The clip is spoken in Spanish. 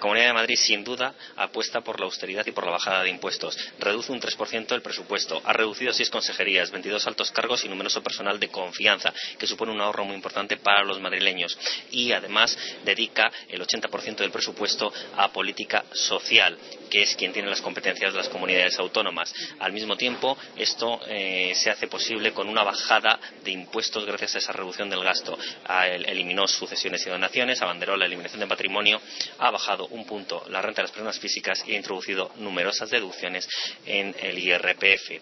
Comunidad de Madrid, sin duda, apuesta por la austeridad y por la bajada de impuestos. Reduce un 3% el presupuesto. Ha reducido 6 consejerías, 22 altos cargos y numeroso personal de confianza, que supone un ahorro muy importante para los madrileños. Y, además, dedica el 80% del presupuesto a política social, que es quien tiene las competencias de las comunidades autónomas. Al mismo tiempo, esto se hace posible con una bajada de impuestos gracias a esa reducción del gasto. Eliminó sucesiones y donaciones, abanderó la eliminación de patrimonio, ha bajado un punto la renta de las personas físicas y ha introducido numerosas deducciones en el IRPF.